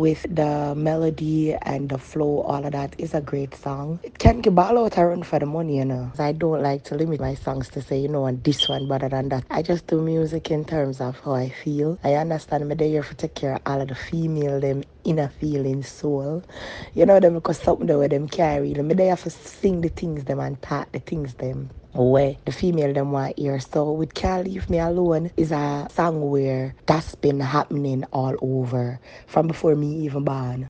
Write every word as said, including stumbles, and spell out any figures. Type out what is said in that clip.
with the melody and the flow, all of that is a great song. It can give all out a run for the money, you know. I don't like to limit my songs to say, you know, and this one better than that. I just do music in terms of how I feel. I understand me there for take care of all of the female them inner feeling soul. You know them because something there where them carry them. Me there for sing the things them and talk the things them where the female them want hear. So with Can't Leave Me Alone is a song where that's been happening all over from before me even born.